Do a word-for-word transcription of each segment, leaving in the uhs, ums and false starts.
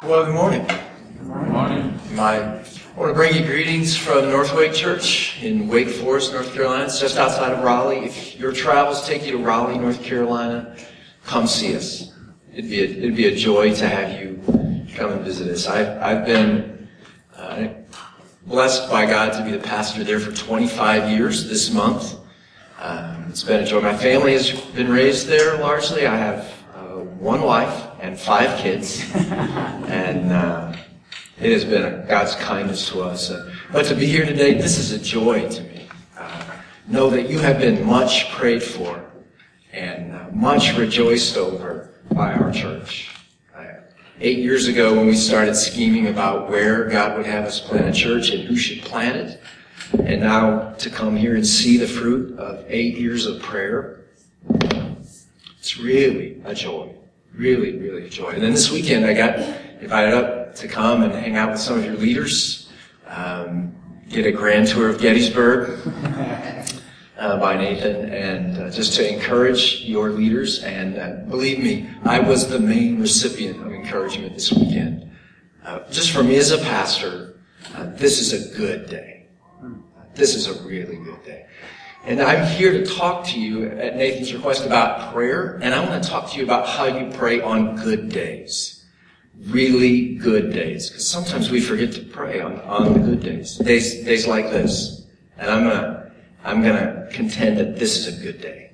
Well, good morning. Good morning. My, I want to bring you greetings from North Wake Church in Wake Forest, North Carolina. It's just outside of Raleigh. If your travels take you to Raleigh, North Carolina, come see us. It'd be a, it'd be a joy to have you come and visit us. I've, I've been uh, blessed by God to be the pastor there for twenty-five years this month. Um, it's been a joy. My family has been raised there largely. I have uh, one wife and five kids, and uh, it has been a, God's kindness to us. Uh, but to be here today, this is a joy to me. Uh, know that you have been much prayed for and uh, much rejoiced over by our church. Uh, eight years ago, when we started scheming about where God would have us plant a church and who should plant it, and now to come here and see the fruit of eight years of prayer, it's really a joy. Really, really a joy. And then this weekend I got invited up to come and hang out with some of your leaders, um, get a grand tour of Gettysburg uh, by Nathan, and uh, just to encourage your leaders. And uh, believe me, I was the main recipient of encouragement this weekend. Uh, just for me as a pastor, uh, this is a good day. This is a really good day. And I'm here to talk to you at Nathan's request about prayer, and I want to talk to you about how you pray on good days. Really good days. Because sometimes we forget to pray on, on the good days. Days days like this. And I'm gonna I'm gonna contend that this is a good day.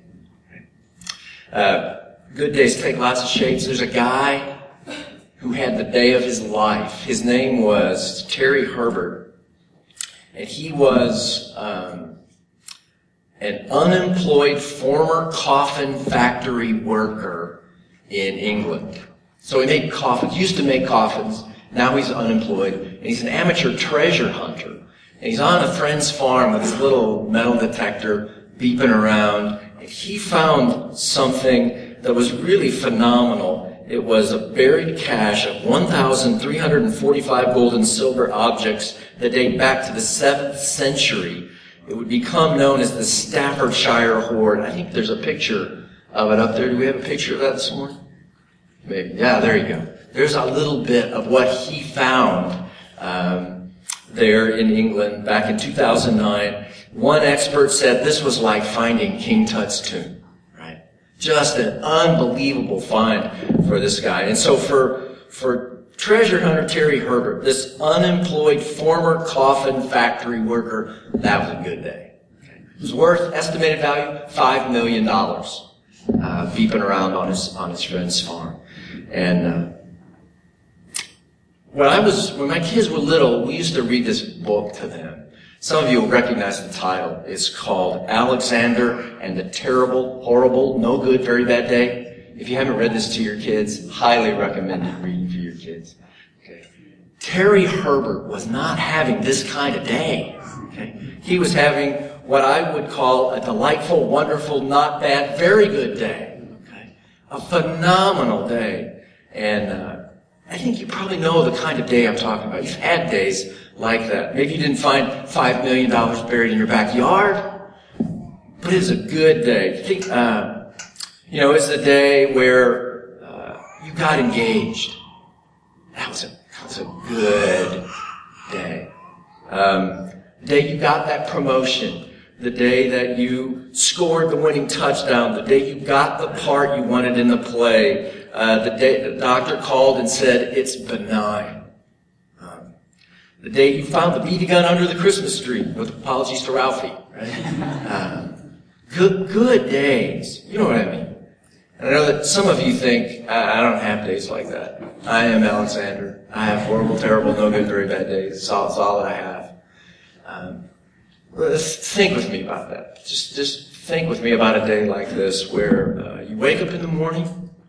Uh, good days take lots of shapes. There's a guy who had the day of his life. His name was Terry Herbert. And he was um an unemployed former coffin factory worker in England. So he made coffins, used to make coffins, now he's unemployed, and he's an amateur treasure hunter. And he's on a friend's farm with his little metal detector beeping around, and he found something that was really phenomenal. It was a buried cache of one thousand three hundred forty-five gold and silver objects that date back to the seventh century. It would become known as the Staffordshire Hoard. I think there's a picture of it up there. Do we have a picture of that this morning? Maybe. Yeah, there you go. There's a little bit of what he found um, there in England back in two thousand nine. One expert said this was like finding King Tut's tomb, right? Just an unbelievable find for this guy. And so for for treasure hunter Terry Herbert, this unemployed former coffin factory worker, that was a good day. Okay. It was worth, estimated value, five million dollars, uh, beeping around on his on his friend's farm. And uh, when I was, when my kids were little, we used to read this book to them. Some of you will recognize the title. It's called Alexander and the Terrible, Horrible, No Good, Very Bad Day. If you haven't read this to your kids, highly recommended reading for your kids. Okay. Terry Herbert was not having this kind of day. Okay. He was having what I would call a delightful, wonderful, not bad, very good day. Okay. A phenomenal day. And uh, I think you probably know the kind of day I'm talking about. You've had days like that. Maybe you didn't find five million dollars buried in your backyard, but it's a good day. Think, uh, you know, it's the day where uh, you got engaged. That was a, that was a good day. Um, the day you got that promotion. The day that you scored the winning touchdown. The day you got the part you wanted in the play. Uh, the day the doctor called and said, it's benign. Um, the day you found the B B gun under the Christmas tree, with apologies to Ralphie, right? Um, good, good days. You know what I mean? And I know that some of you think, I, I don't have days like that. I am Alexander. I have horrible, terrible, no good, very bad days. It's all, it's all that I have. Um, let's think with me about that. Just, just think with me about a day like this where uh, you wake up in the morning,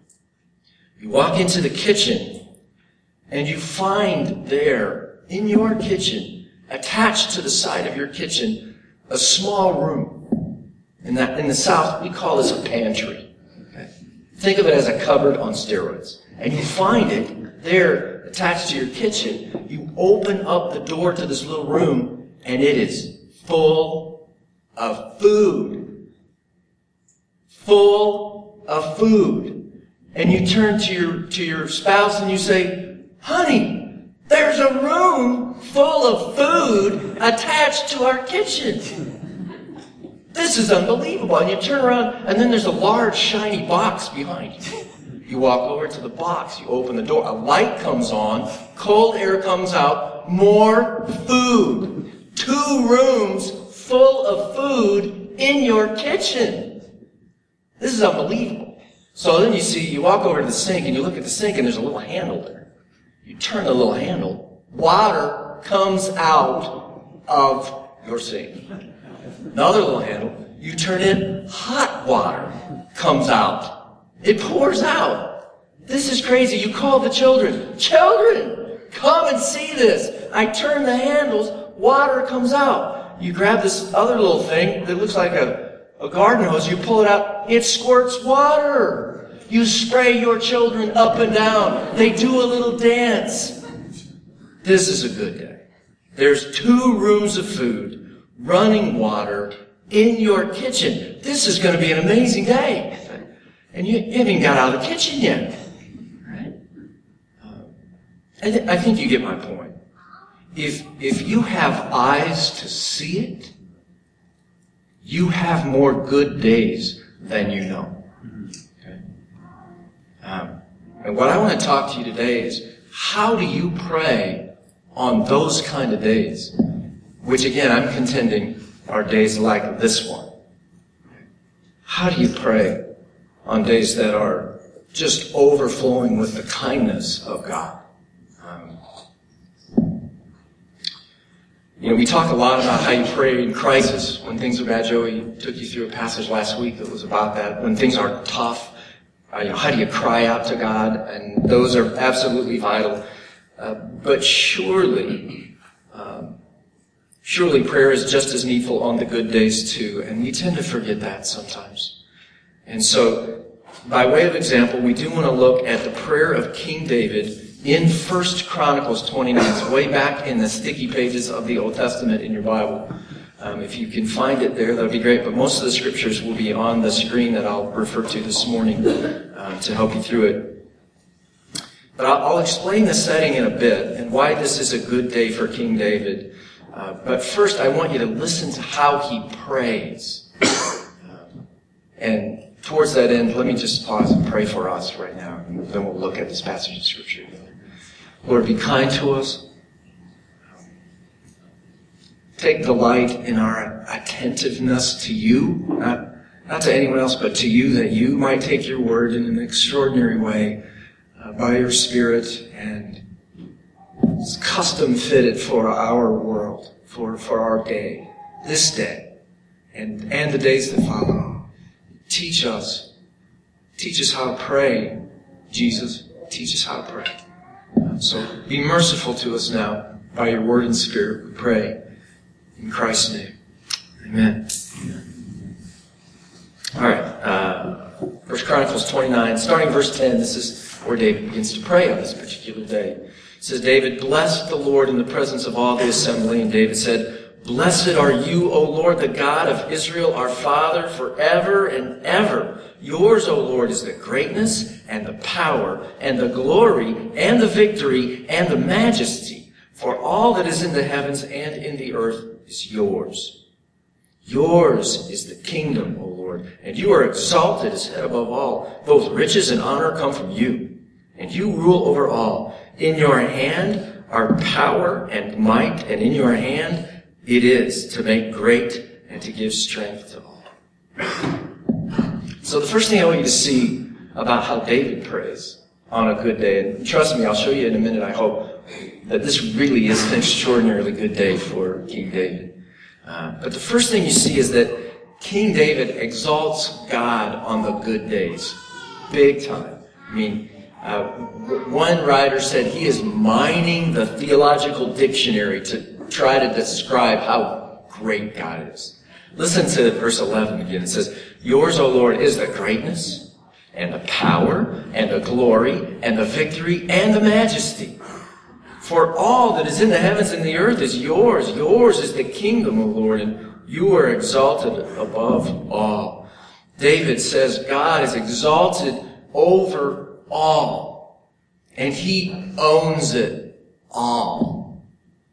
you walk into the kitchen, and you find there, in your kitchen, attached to the side of your kitchen, a small room. In that, in the South, we call this a pantry. Okay? Think of it as a cupboard on steroids. And you find it there, attached to your kitchen. You open up the door to this little room, and it is full of food. Full of food. And you turn to your to your spouse and you say, honey, there's a room full of food attached to our kitchen. This is unbelievable. And you turn around, and then there's a large, shiny box behind you. You walk over to the box. You open the door. A light comes on. Cold air comes out. More food. Two rooms full of food in your kitchen. This is unbelievable. So then you see, you walk over to the sink, and you look at the sink, and there's a little handle there. You turn the little handle. Water comes out of your sink. Another little handle. You turn it, hot water comes out. It pours out. This is crazy. You call the children. Children, come and see this. I turn the handles, water comes out. You grab this other little thing that looks like a, a garden hose. You pull it out. It squirts water. You spray your children up and down. They do a little dance. This is a good day. There's two rooms of food, running water in your kitchen. This is going to be an amazing day. And you haven't even got out of the kitchen yet. Right? Uh, I, th- I think you get my point. If, if you have eyes to see it, you have more good days than you know. Okay? Um, and what I want to talk to you today is, how do you pray on those kind of days? Which, again, I'm contending are days like this one. How do you pray on days that are just overflowing with the kindness of God? Um, you know, we talk a lot about how you pray in crisis. When things are bad, Joey took you through a passage last week that was about that. When things are tough, uh, you know, how do you cry out to God? And those are absolutely vital. Uh, but surely, um, surely prayer is just as needful on the good days too. And we tend to forget that sometimes. And so, by way of example, we do want to look at the prayer of King David in First Chronicles twenty-nine. It's way back in the sticky pages of the Old Testament in your Bible. Um, if you can find it there, that would be great. But most of the scriptures will be on the screen that I'll refer to this morning uh, to help you through it. But I'll, I'll explain the setting in a bit and why this is a good day for King David. Uh, but first, I want you to listen to how he prays. Um, and towards that end, let me just pause and pray for us right now, and then we'll look at this passage of Scripture. Lord, be kind to us. Take delight in our attentiveness to you, not, not to anyone else, but to you, that you might take your word in an extraordinary way uh, by your Spirit, and it's custom fitted for our world, for, for our day, this day, and, and the days that follow. Teach us. Teach us how to pray, Jesus. Teach us how to pray. So be merciful to us now by your word and spirit, we pray. In Christ's name. Amen. All right. Uh, First Chronicles twenty-nine, starting verse ten, this is where David begins to pray on this particular day. It says, David blessed the Lord in the presence of all the assembly, and David said, Blessed are you, O Lord, the God of Israel, our Father, forever and ever. Yours, O Lord, is the greatness and the power and the glory and the victory and the majesty. For all that is in the heavens and in the earth is yours. Yours is the kingdom, O Lord, and you are exalted as head above all. Both riches and honor come from you, and you rule over all. In your hand are power and might, and in your hand it is to make great and to give strength to all. So the first thing I want you to see about how David prays on a good day, and trust me, I'll show you in a minute, I hope, that this really is an extraordinarily good day for King David. Uh, but the first thing you see is that King David exalts God on the good days. Big time. I mean, uh, one writer said he is mining the theological dictionary to try to describe how great God is. Listen to verse eleven again. It says, Yours, O Lord, is the greatness and the power and the glory and the victory and the majesty. For all that is in the heavens and the earth is yours. Yours is the kingdom, O Lord, and you are exalted above all. David says God is exalted over all. And he owns it all.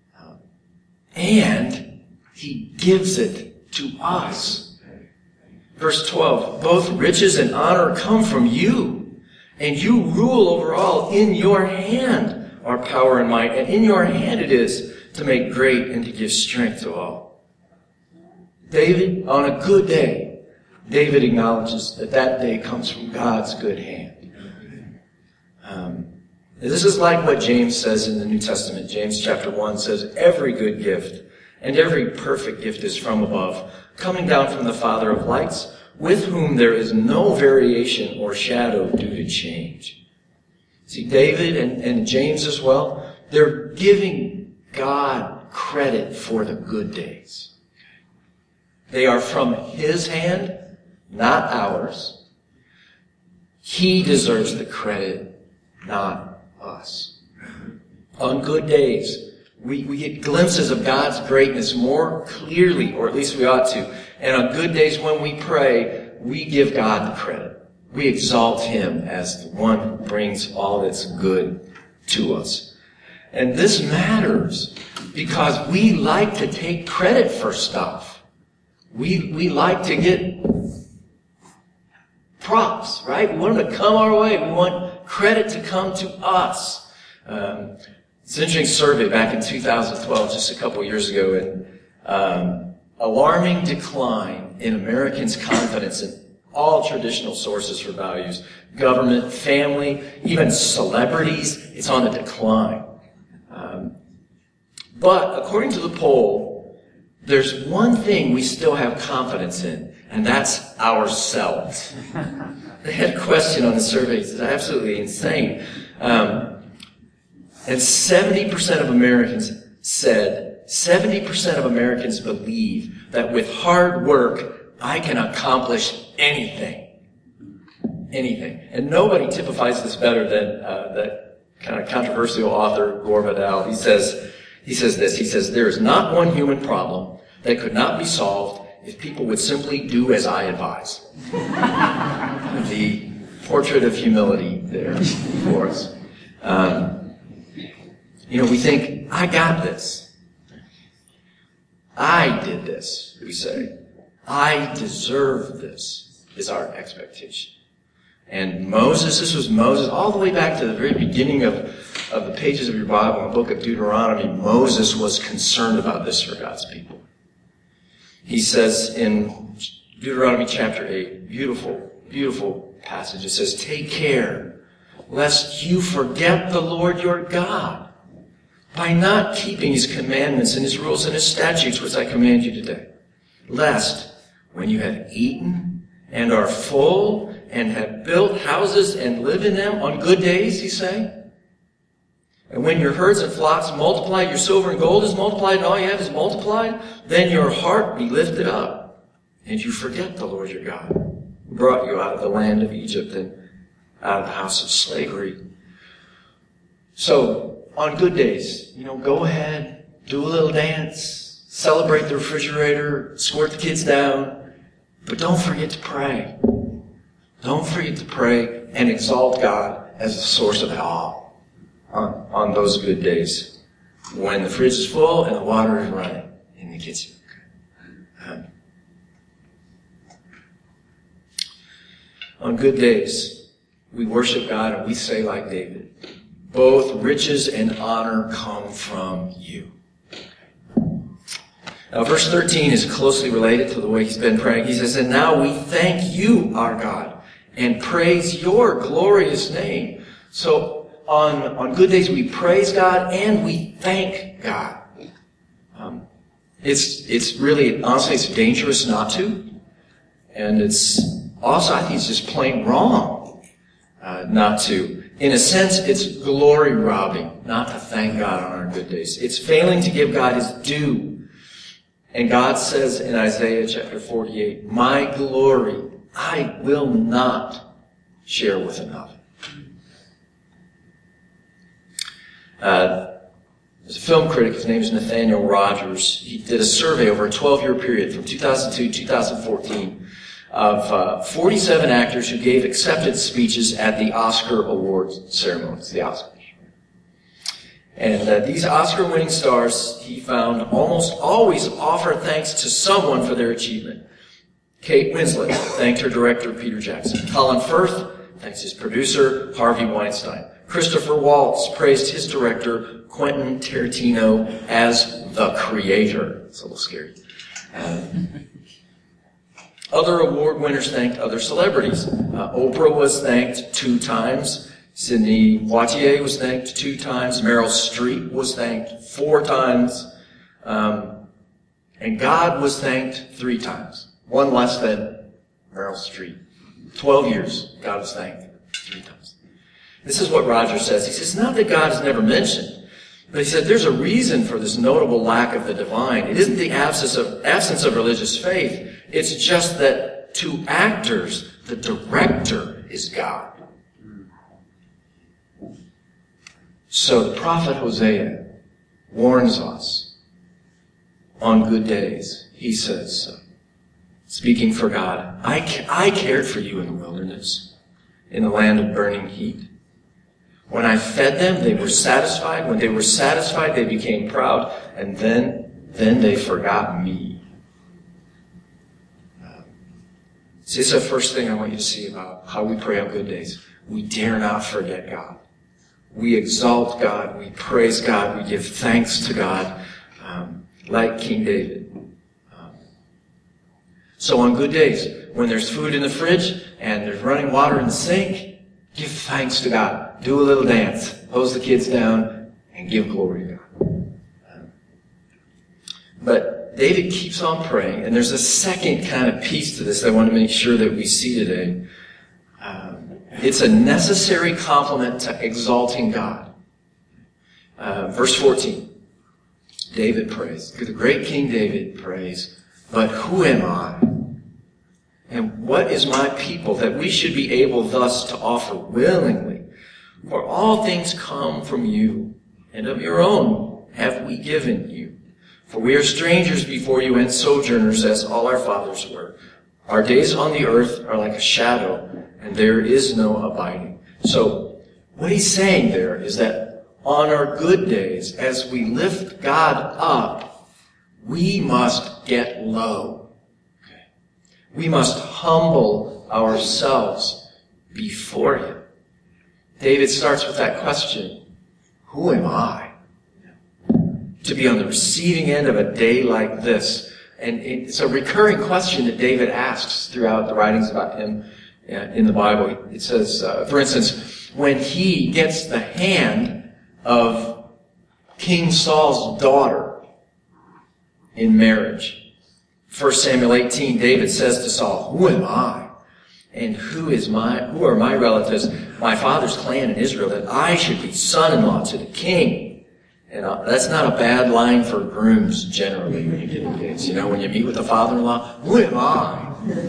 And he gives it to us. Verse twelve, both riches and honor come from you, and you rule over all. In your hand are power and might, and in your hand it is to make great and to give strength to all. David, on a good day, David acknowledges that that day comes from God's good hand. Um, this is like what James says in the New Testament. James chapter one says, every good gift and every perfect gift is from above, coming down from the Father of lights, with whom there is no variation or shadow due to change. See, David and, and James as well, they're giving God credit for the good days. They are from his hand, not ours. He deserves the credit, not us. On good days, we, we get glimpses of God's greatness more clearly, or at least we ought to. And on good days when we pray, we give God the credit. We exalt him as the one who brings all that's good to us. And this matters because we like to take credit for stuff. We, we like to get props, right? We want them to come our way. We want credit to come to us. Um, it's an interesting survey back in two thousand twelve, just a couple years ago, and um, alarming decline in Americans' confidence in all traditional sources for values, government, family, even celebrities. It's on the decline. Um, but according to the poll, there's one thing we still have confidence in, and that's ourselves. They had a question on the survey. It's absolutely insane. Um, and seventy percent of Americans said, seventy percent of Americans believe that with hard work, I can accomplish anything. Anything. And nobody typifies this better than uh, that kind of controversial author, Gore Vidal. He says, he says this, he says, there is not one human problem that could not be solved if people would simply do as I advise. The portrait of humility there for us. Um, you know, we think, I got this. I did this, we say. I deserve this, is our expectation. And Moses, this was Moses, all the way back to the very beginning of, of the pages of your Bible, the book of Deuteronomy, Moses was concerned about this for God's people. He says in Deuteronomy chapter eight, beautiful, beautiful passage, it says, take care lest you forget the Lord your God by not keeping his commandments and his rules and his statutes, which I command you today. Lest, when you have eaten and are full and have built houses and live in them on good days, he's saying, and when your herds and flocks multiply, your silver and gold is multiplied, and all you have is multiplied, then your heart be lifted up, and you forget the Lord your God, who brought you out of the land of Egypt and out of the house of slavery. So, on good days, you know, go ahead, do a little dance, celebrate the refrigerator, squirt the kids down, but don't forget to pray. Don't forget to pray and exalt God as the source of it all on, on those good days when the fridge is full and the water is running in the kitchen. Um, on good days, we worship God and we say like David, both riches and honor come from you. Now, verse thirteen is closely related to the way he's been praying. He says, and now we thank you, our God, and praise your glorious name. So, on, on good days, we praise God and we thank God. Um, it's, it's really, honestly, it's dangerous not to. And it's also, I think it's just plain wrong uh, not to. In a sense, it's glory robbing not to thank God on our good days. It's failing to give God his due. And God says in Isaiah chapter forty-eight, my glory I will not share with another. Uh, there's a film critic, his name is Nathaniel Rogers. He did a survey over a twelve-year period from two thousand two to two thousand fourteen of uh, forty-seven actors who gave acceptance speeches at the Oscar Awards ceremonies, the Oscars. And uh, these Oscar-winning stars, he found, almost always offer thanks to someone for their achievement. Kate Winslet thanked her director, Peter Jackson. Colin Firth thanks his producer, Harvey Weinstein. Christopher Waltz praised his director, Quentin Tarantino, as the creator. It's a little scary. Um, other award winners thanked other celebrities. Uh, Oprah was thanked two times. Sidney Poitier was thanked two times. Meryl Streep was thanked four times. Um, and God was thanked three times. One less than Meryl Streep. Twelve years, God was thanked three times. This is what Roger says. He says, not that God is never mentioned, but he said there's a reason for this notable lack of the divine. It isn't the absence of, absence of religious faith. It's just that to actors, the director is God. So the prophet Hosea warns us on good days. He says, speaking for God, I, I cared for you in the wilderness, in the land of burning heat. When I fed them, they were satisfied. When they were satisfied, they became proud. And then, then they forgot me. Uh, so this is the first thing I want you to see about how we pray on good days. We dare not forget God. We exalt God, we praise God, we give thanks to God, um, like King David. Um, so on good days, when there's food in the fridge and there's running water in the sink, give thanks to God. Do a little dance. Hose the kids down and give glory to God. Um, but David keeps on praying, and there's a second kind of piece to this that I want to make sure that we see today. Um, It's a necessary complement to exalting God. Uh, verse fourteen. David prays. The great King David prays, but who am I? And what is my people that we should be able thus to offer willingly? For all things come from you, and of your own have we given you. For we are strangers before you and sojourners as all our fathers were. Our days on the earth are like a shadow, and there is no abiding. So, what he's saying there is that on our good days, as we lift God up, we must get low. Okay. We must humble ourselves before Him. David starts with that question, who am I? To be on the receiving end of a day like this. And it's a recurring question that David asks throughout the writings about him in the Bible. It says, uh, for instance, when he gets the hand of King Saul's daughter in marriage. First Samuel eighteen, David says to Saul, who am I? And who is my, who are my relatives, my father's clan in Israel, that I should be son-in-law to the king? And uh, that's not a bad line for grooms generally when you get engaged. You know, when you meet with the father-in-law, who am I?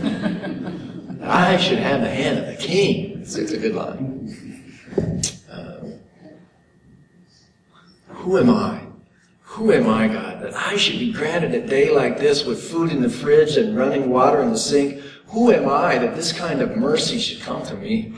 I should have the hand of the king. It's, it's a good line. Uh, who am I? Who am I, God, that I should be granted a day like this with food in the fridge and running water in the sink? Who am I that this kind of mercy should come to me?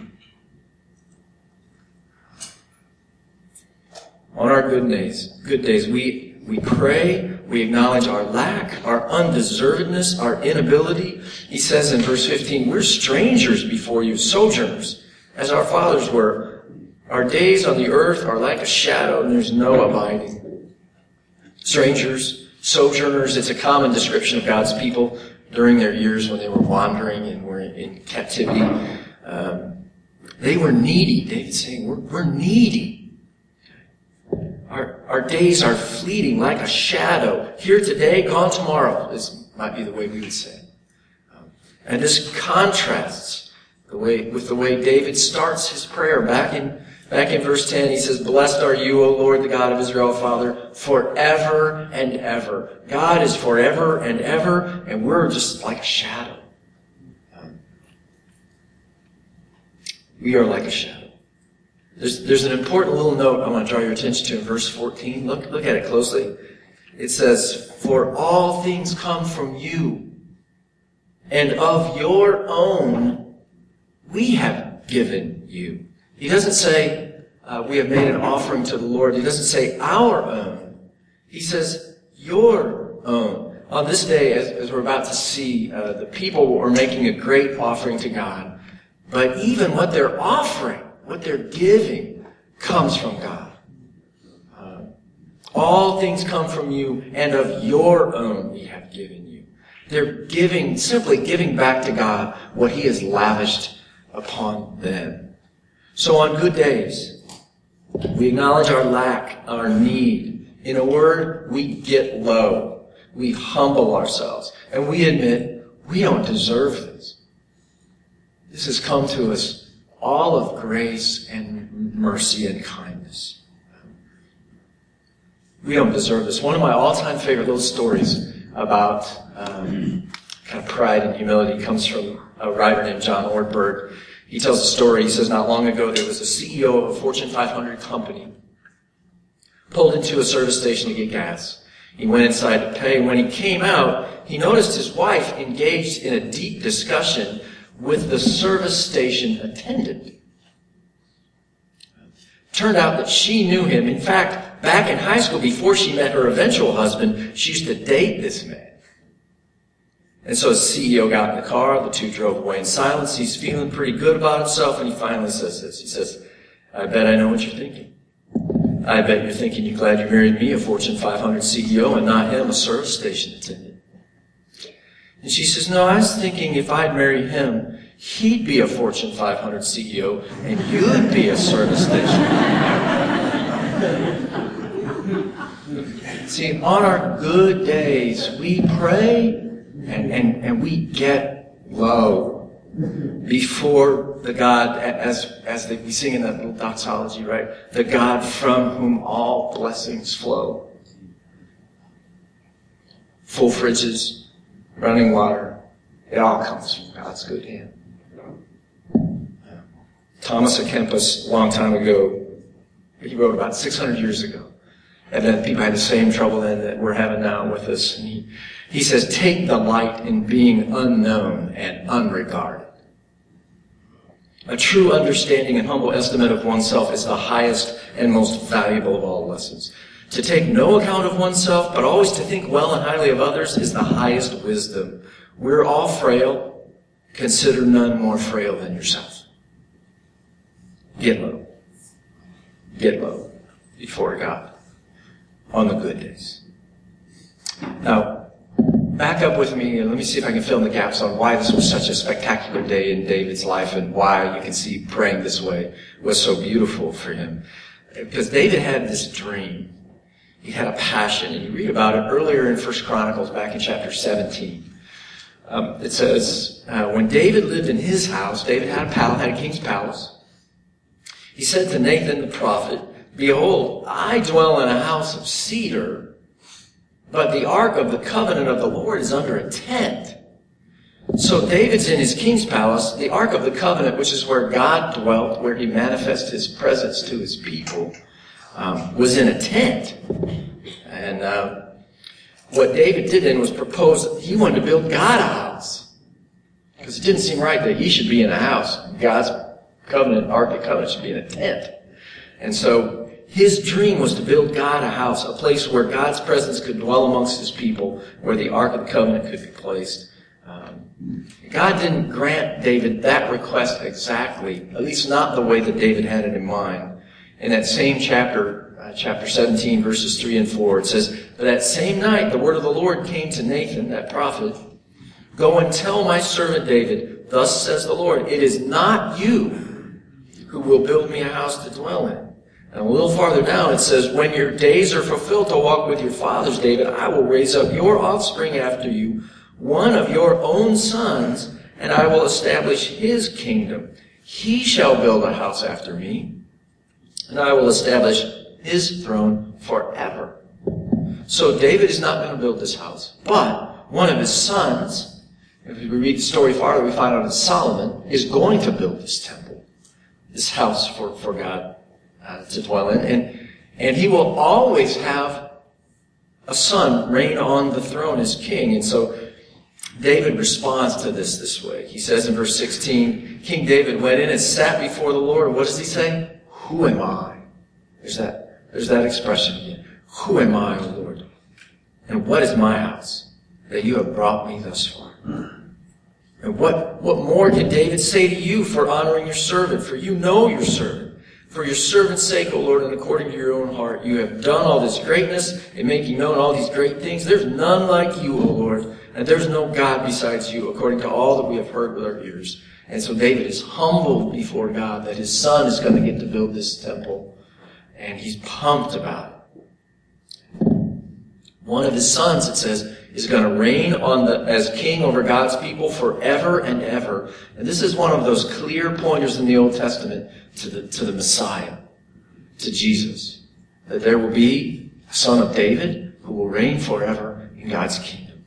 On our good days, good days, we, we pray, we acknowledge our lack, our undeservedness, our inability. He says in verse fifteen, we're strangers before you, sojourners, as our fathers were. Our days on the earth are like a shadow, and there's no abiding. Strangers, sojourners, it's a common description of God's people during their years when they were wandering and were in captivity. Um, they were needy, David's saying. We're, we're needy. Our, our days are fleeting like a shadow. Here today, gone tomorrow. This might be the way we would say it. Um, and this contrasts the way, with the way David starts his prayer. Back in, back in verse ten, he says, blessed are you, O Lord, the God of Israel, Father, forever and ever. God is forever and ever, and we're just like a shadow. Um, we are like a shadow. There's, there's an important little note I want to draw your attention to in verse fourteen. Look, look at it closely. It says, for all things come from you, and of your own we have given you. He doesn't say, uh, we have made an offering to the Lord. He doesn't say our own. He says, your own. On this day, as, as we're about to see, uh, the people are making a great offering to God. But even what they're offering, what they're giving, comes from God. Uh, all things come from you, and of your own we have given you. They're giving, simply giving back to God what He has lavished upon them. So on good days, we acknowledge our lack, our need. In a word, we get low. We humble ourselves. And we admit we don't deserve this. This has come to us all of grace and mercy and kindness. We don't deserve this. One of my all-time favorite little stories about um, kind of pride and humility comes from a writer named John Ortberg. He tells a story. He says, not long ago, there was a C E O of a Fortune five hundred company pulled into a service station to get gas. He went inside to pay. When he came out, he noticed his wife engaged in a deep discussion with the service station attendant. Turned out that she knew him. In fact, back in high school, before she met her eventual husband, she used to date this man. And so the C E O got in the car. The two drove away in silence. He's feeling pretty good about himself, and he finally says this. He says, I bet I know what you're thinking. I bet you're thinking you're glad you married me, a Fortune five hundred C E O, and not him, a service station attendant. And she says, no, I was thinking if I'd marry him, he'd be a Fortune five hundred C E O, and you'd be a service station. See, on our good days, we pray and, and, and we get low before the God, as, as we sing in that little doxology, right? The God from whom all blessings flow. Full fridges, running water, it all comes from God's good hand. Thomas à Kempis, a long time ago, he wrote about six hundred years ago. And then people had the same trouble then that we're having now with us. And he, he says, take the light in being unknown and unregarded. A true understanding and humble estimate of oneself is the highest and most valuable of all lessons. To take no account of oneself, but always to think well and highly of others, is the highest wisdom. We're all frail. Consider none more frail than yourself. Get low. Get low before God on the good days. Now, back up with me and let me see if I can fill in the gaps on why this was such a spectacular day in David's life and why you can see praying this way was so beautiful for him. Because David had this dream. He had a passion, and you read about it earlier in First Chronicles back in chapter seventeen. Um, it says, uh, when David lived in his house, David had a palace, had a king's palace. He said to Nathan the prophet, behold, I dwell in a house of cedar, but the ark of the covenant of the Lord is under a tent. So David's in his king's palace. The ark of the covenant, which is where God dwelt, where he manifested his presence to his people, um, was in a tent. And uh, what David did then was propose, he wanted to build God a house. Because it didn't seem right that he should be in a house. God's covenant, ark of the covenant, should be in a tent. And so his dream was to build God a house, a place where God's presence could dwell amongst his people, where the ark of the covenant could be placed. Um, God didn't grant David that request exactly, at least not the way that David had it in mind. In that same chapter, uh, chapter seventeen, verses three and four, it says, but that same night the word of the Lord came to Nathan, that prophet, go and tell my servant David, thus says the Lord, it is not you who will build me a house to dwell in. And a little farther down it says, when your days are fulfilled to walk with your fathers, David, I will raise up your offspring after you, one of your own sons, and I will establish his kingdom. He shall build a house after me, and I will establish his throne forever. So David is not going to build this house, but one of his sons, if we read the story farther, we find out that Solomon is going to build this temple, this house for, for God uh, to dwell in. And, and he will always have a son reign on the throne as king. And so David responds to this this way. He says in verse sixteen, King David went in and sat before the Lord. What does he say? Who am I? There's that, there's that expression again. Who am I, O Lord? And what is my house that you have brought me thus far? And what, what more can David say to you for honoring your servant? For you know your servant. For your servant's sake, O Lord, and according to your own heart, you have done all this greatness and making known all these great things. There's none like you, O Lord, and there's no God besides you, according to all that we have heard with our ears. And so David is humbled before God that his son is going to get to build this temple, and he's pumped about it. One of his sons, it says, is going to reign on the, as king over God's people forever and ever. And this is one of those clear pointers in the Old Testament to the, to the Messiah, to Jesus. That there will be a son of David who will reign forever in God's kingdom.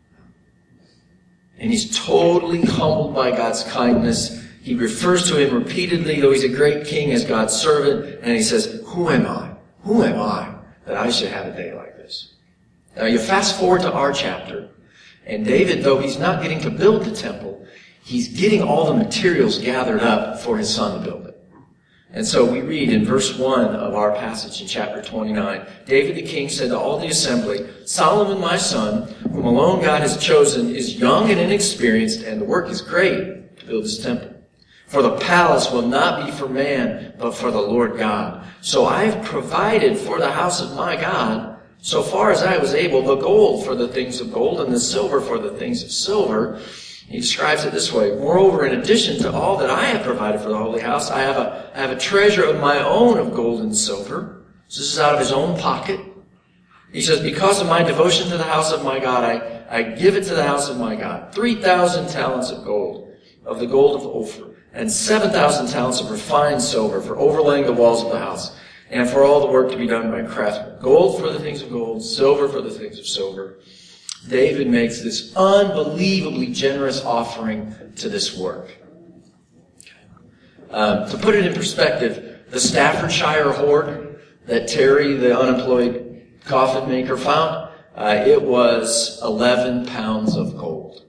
And he's totally humbled by God's kindness. He refers to him repeatedly, though he's a great king, as God's servant. And he says, who am I? Who am I that I should have a day like this? Now you fast forward to our chapter, and David, though he's not getting to build the temple, he's getting all the materials gathered up for his son to build it. And so we read in verse one of our passage in chapter twenty-nine, David the king said to all the assembly, Solomon my son, whom alone God has chosen, is young and inexperienced, and the work is great to build this temple. For the palace will not be for man, but for the Lord God. So I have provided for the house of my God, so far as I was able, the gold for the things of gold and the silver for the things of silver. He describes it this way. Moreover, in addition to all that I have provided for the holy house, I have a, I have a treasure of my own of gold and silver. So this is out of his own pocket. He says, because of my devotion to the house of my God, I, I give it to the house of my God. Three thousand talents of gold, of the gold of Ophir, and seven thousand talents of refined silver for overlaying the walls of the house, and for all the work to be done by craftsmen. Gold for the things of gold, silver for the things of silver. David makes this unbelievably generous offering to this work. Um, to put it in perspective, the Staffordshire hoard that Terry, the unemployed coffin maker, found, uh, it was eleven pounds of gold.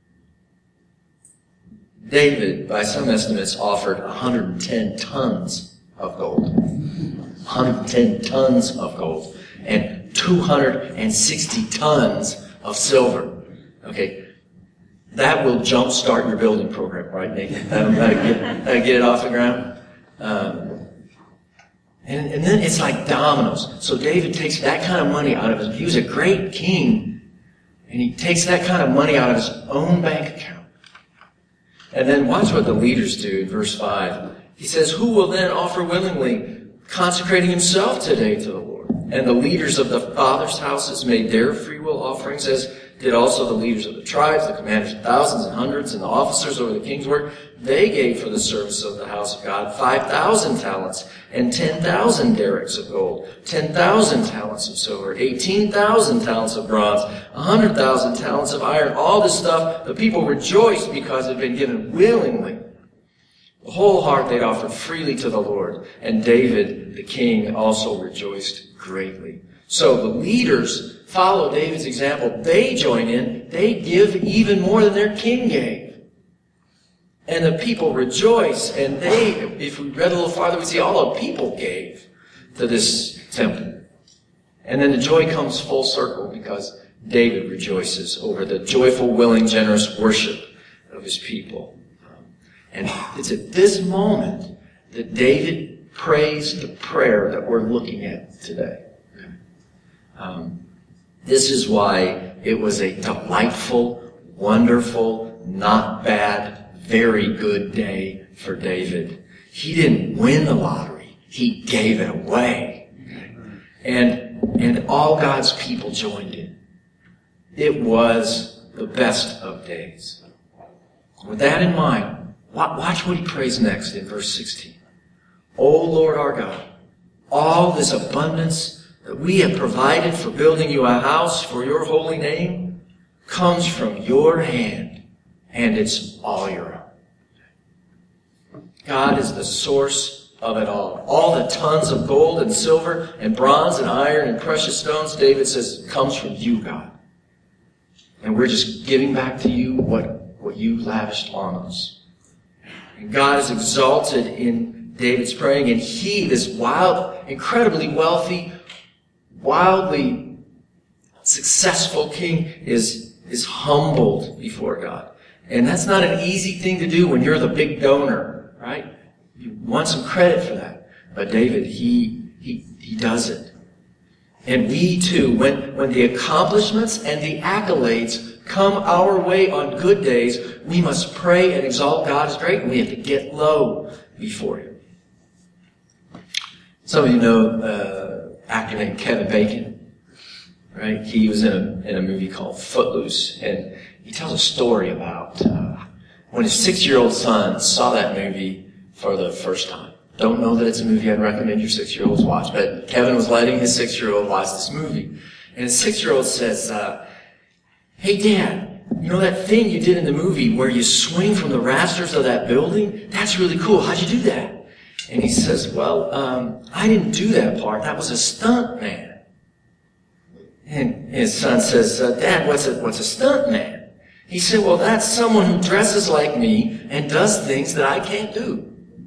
David, by some estimates, offered one hundred ten tons of gold. one hundred ten tons of gold. And two hundred sixty tons of silver. Okay. That will jumpstart your building program, right, Nathan? That'll, that'll, get, that'll get it off the ground. Um, and, and then it's like dominoes. So David takes that kind of money out of his, he was a great king, and he takes that kind of money out of his own bank account. And then watch what the leaders do in verse five. He says, who will then offer willingly, consecrating himself today to the Lord? And the leaders of the fathers' houses made their free will offerings, as did also the leaders of the tribes, the commanders of thousands and hundreds, and the officers over the king's work. They gave for the service of the house of God five thousand talents, and ten thousand derricks of gold, ten thousand talents of silver, eighteen thousand talents of bronze, one hundred thousand talents of iron. All this stuff, the people rejoiced because it had been given willingly. The whole heart they'd offered freely to the Lord. And David, the king, also rejoiced greatly. So the leaders follow David's example. They join in. They give even more than their king gave. And the people rejoice. And they, if we read a little farther, we see all the people gave to this temple. And then the joy comes full circle because David rejoices over the joyful, willing, generous worship of his people. And it's at this moment that David prays the prayer that we're looking at today. Um, this is why it was a delightful, wonderful, not bad, very good day for David. He didn't win the lottery. He gave it away. And, and all God's people joined in. It was the best of days. With that in mind, watch what he prays next in verse sixteen. O Lord our God, all this abundance that we have provided for building you a house for your holy name comes from your hand, and it's all your own. God is the source of it all. All the tons of gold and silver and bronze and iron and precious stones, David says, comes from you, God. And we're just giving back to you what, what you lavished on us. And God is exalted in David's praying, and he, this wild, incredibly wealthy, wildly successful king, is, is humbled before God. And that's not an easy thing to do when you're the big donor, right? You want some credit for that. But David, he, he, he does it. And we too, when, when the accomplishments and the accolades come our way on good days, we must pray and exalt God as great, and we have to get low before Him. Some of you know an uh, actor named Kevin Bacon, right? He was in a, in a movie called Footloose, and he tells a story about uh, when his six-year-old son saw that movie for the first time. Don't know that it's a movie I'd recommend your six-year-olds watch, but Kevin was letting his six-year-old watch this movie. And his six-year-old says, uh, hey, Dad, you know that thing you did in the movie where you swing from the rafters of that building? That's really cool. How'd you do that? And he says, well, um, I didn't do that part. That was a stunt man. And his son says, uh, Dad, what's a, what's a stunt man? He said, well, that's someone who dresses like me and does things that I can't do.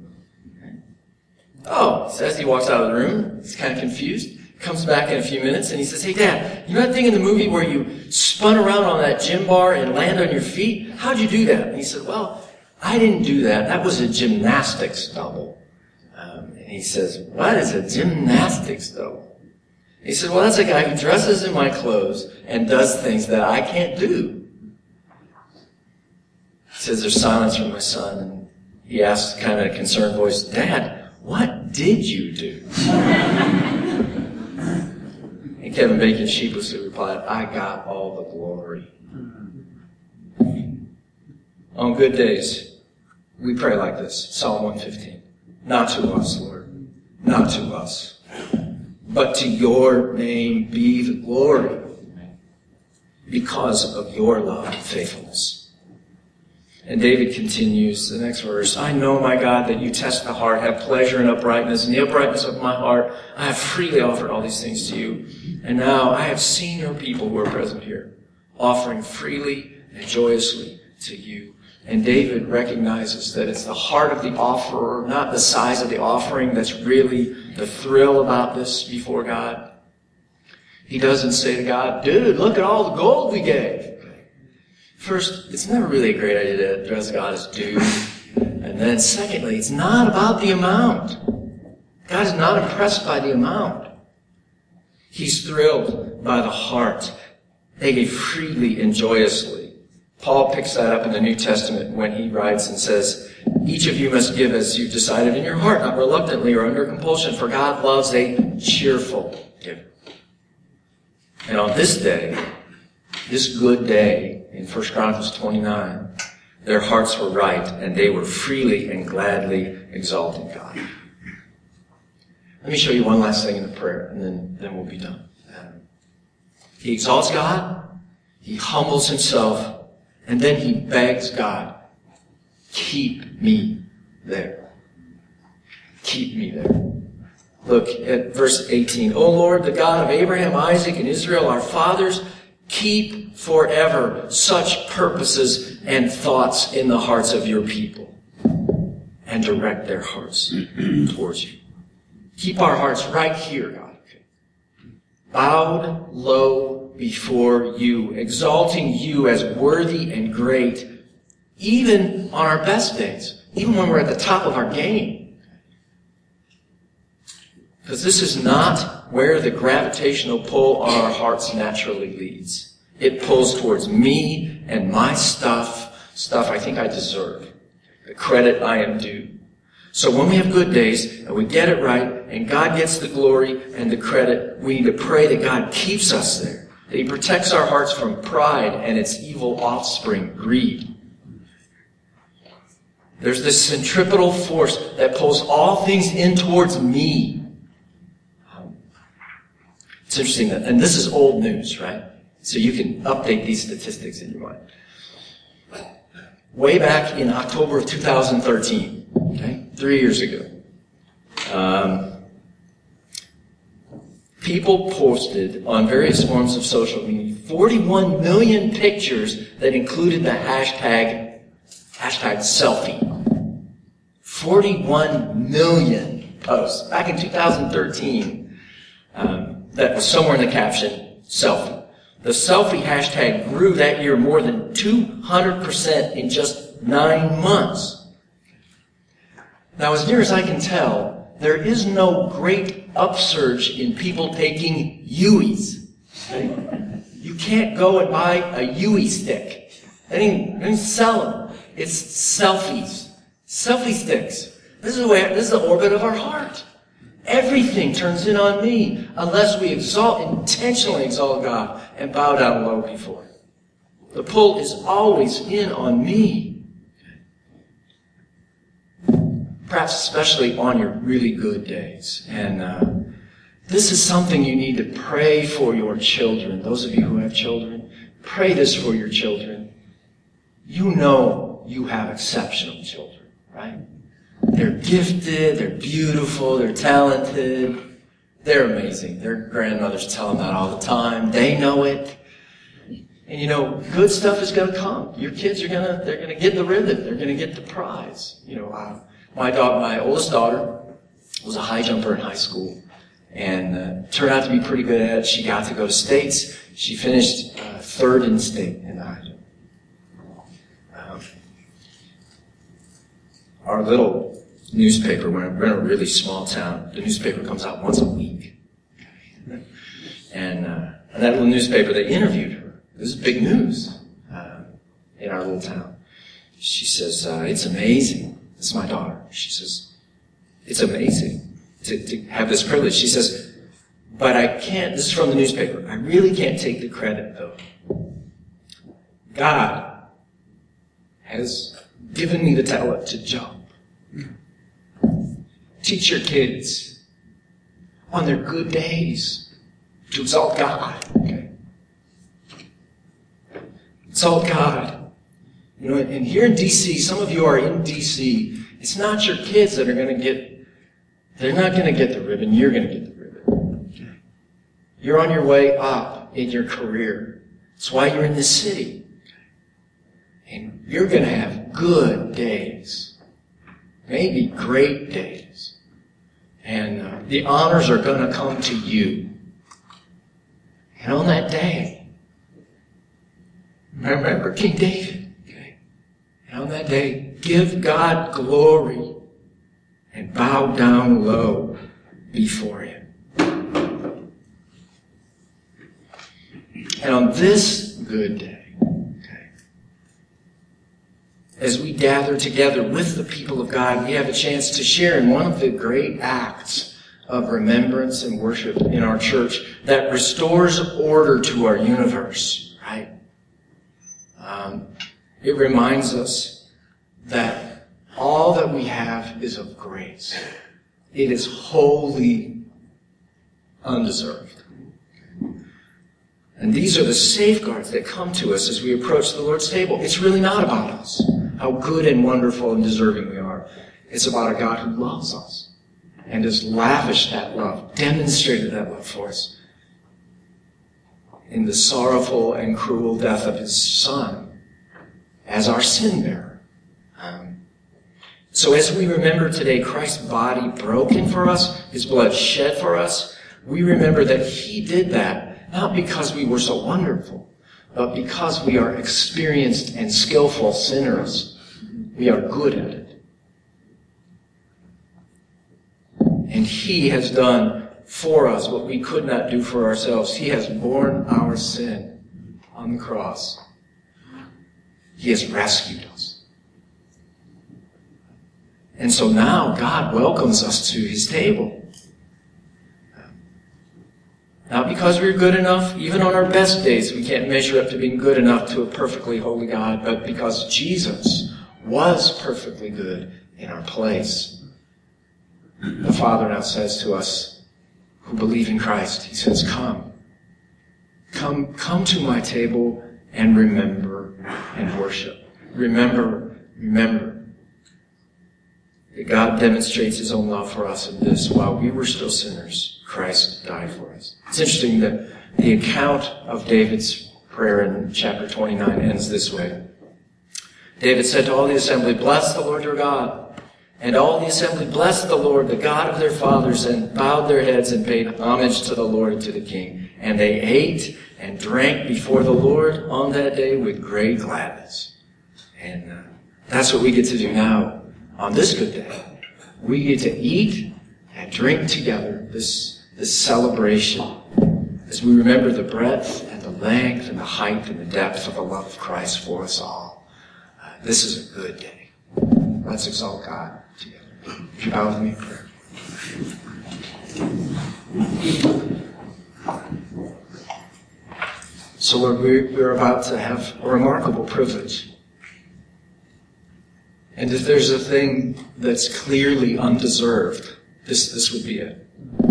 Oh, he says, he walks out of the room. He's kind of confused. Comes back in a few minutes and he says, hey, Dad, you know that thing in the movie where you spun around on that gym bar and land on your feet? How'd you do that? And he said, well, I didn't do that. That was a gymnastics double. Um, and he says, what is a gymnastics double? He said, well, that's a guy who dresses in my clothes and does things that I can't do. He says, there's silence from my son. And he asks kind of a concerned voice, Dad, what did you do? And Kevin Bacon sheepishly replied, I got all the glory. On good days, we pray like this, Psalm one fifteen. Not to us, Lord, not to us, but to your name be the glory because of your love and faithfulness. And David continues, the next verse, I know, my God, that you test the heart, have pleasure in uprightness. In the uprightness of my heart, I have freely offered all these things to you. And now I have seen your people who are present here, offering freely and joyously to you. And David recognizes that it's the heart of the offerer, not the size of the offering, that's really the thrill about this before God. He doesn't say to God, dude, look at all the gold we gave. First, it's never really a great idea to address God as dude. And then secondly, it's not about the amount. God is not impressed by the amount. He's thrilled by the heart. They gave freely and joyously. Paul picks that up in the New Testament when he writes and says, each of you must give as you've decided in your heart, not reluctantly or under compulsion, for God loves a cheerful giver. And on this day, this good day, in First Chronicles twenty-nine, their hearts were right, and they were freely and gladly exalting God. Let me show you one last thing in the prayer, and then, then we'll be done. Um, he exalts God, he humbles himself, and then he begs God, keep me there. Keep me there. Look at verse eighteen. O Lord, the God of Abraham, Isaac, and Israel, our fathers, keep forever such purposes and thoughts in the hearts of your people, and direct their hearts towards you. Keep our hearts right here, God. Okay. Bowed low before you, exalting you as worthy and great, even on our best days, even when we're at the top of our game. Because this is not where the gravitational pull on our hearts naturally leads. It pulls towards me and my stuff, stuff I think I deserve, the credit I am due. So when we have good days and we get it right and God gets the glory and the credit, we need to pray that God keeps us there, that he protects our hearts from pride and its evil offspring, greed. There's this centripetal force that pulls all things in towards me. It's interesting that, and this is old news, right? So you can update these statistics in your mind. Way back in October of two thousand thirteen, okay, three years ago, um, people posted on various forms of social media forty-one million pictures that included the hashtag, hashtag selfie. forty-one million posts. Back in two thousand thirteen, um, that was somewhere in the caption, selfie. The selfie hashtag grew that year more than two hundred percent in just nine months. Now, as near as I can tell, there is no great upsurge in people taking U Is. Okay? You can't go and buy a U I stick. They didn't, they didn't sell them. It's selfies. Selfie sticks. This is where, this is the orbit of our heart. Everything turns in on me unless we exalt, intentionally exalt God and bow down low before Him. The pull is always in on me. Perhaps especially on your really good days. And uh, this is something you need to pray for your children. Those of you who have children, pray this for your children. You know you have exceptional children, right? They're gifted, they're beautiful, they're talented, they're amazing. Their grandmothers tell them that all the time. They know it. And you know, good stuff is going to come. Your kids are going to, they're going to get the ribbon. They're going to get the prize. You know, uh, my daughter, my oldest daughter was a high jumper in high school and uh, turned out to be pretty good at it. She got to go to states. She finished uh, third in state in the high jump. Um, our little newspaper, we're in a really small town. The newspaper comes out once a week. And, uh, and that little newspaper, they interviewed her. This is big news uh, in our little town. She says, uh, it's amazing. This is my daughter. She says, it's amazing to, to have this privilege. She says, but I can't, this is from the newspaper, I really can't take the credit though. God has given me the talent to jump. Teach your kids on their good days to exalt God. Okay? Exalt God. You know, and here in D C, some of you are in D C, it's not your kids that are going to get, they're not going to get the ribbon, you're going to get the ribbon. Okay? You're on your way up in your career. That's why you're in this city. And you're going to have good days. Maybe great days. And uh, the honors are going to come to you. And on that day, remember King David. And on that day, give God glory and bow down low before Him. And on this good day, okay, as we gather together with the people of God, we have a chance to share in one of the great acts of remembrance and worship in our church that restores order to our universe, right? Um, It reminds us that all that we have is of grace. It is wholly undeserved. And these are the safeguards that come to us as we approach the Lord's table. It's really not about us, how good and wonderful and deserving we are. It's about a God who loves us and has lavished that love, demonstrated that love for us in the sorrowful and cruel death of His Son as our sin bearer. Um, so as we remember today Christ's body broken for us, His blood shed for us, we remember that He did that not because we were so wonderful, but because we are experienced and skillful sinners. We are good at it. And He has done for us what we could not do for ourselves. He has borne our sin on the cross. He has rescued us. And so now God welcomes us to His table. Not because we're good enough, even on our best days, we can't measure up to being good enough to a perfectly holy God, but because Jesus was perfectly good in our place. The Father now says to us who believe in Christ, He says, come. Come, come to my table and remember and worship. Remember, remember that God demonstrates His own love for us in this. While we were still sinners, Christ died for us. It's interesting that the account of David's prayer in chapter twenty-nine ends this way. David said to all the assembly, "Bless the Lord your God." And all the assembly blessed the Lord, the God of their fathers, and bowed their heads and paid homage to the Lord and to the king. And they ate and drank before the Lord on that day with great gladness. And uh, that's what we get to do now on this good day. We get to eat and drink together this, this celebration as we remember the breadth and the length and the height and the depth of the love of Christ for us all. Uh, this is a good day. Let's exalt God together. Would you bow with me in prayer? So Lord, we're about to have a remarkable privilege. And if there's a thing that's clearly undeserved, this, this would be it.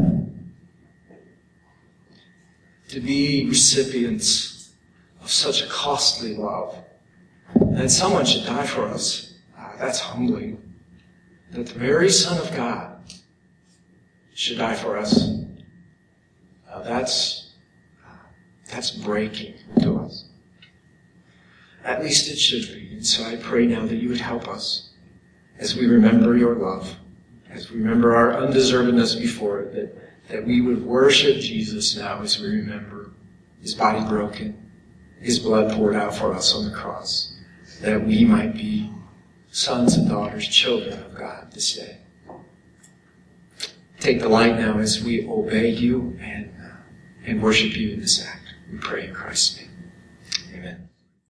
To be recipients of such a costly love, that someone should die for us. That's humbling. That the very Son of God should die for us. Uh, that's, uh, that's breaking to us. At least it should be. And so I pray now that you would help us as we remember your love, as we remember our undeservedness before it, that, that we would worship Jesus now as we remember his body broken, his blood poured out for us on the cross, that we might be sons and daughters, children of God this day. Take delight now as we obey you and, uh, and worship you in this act. We pray in Christ's name.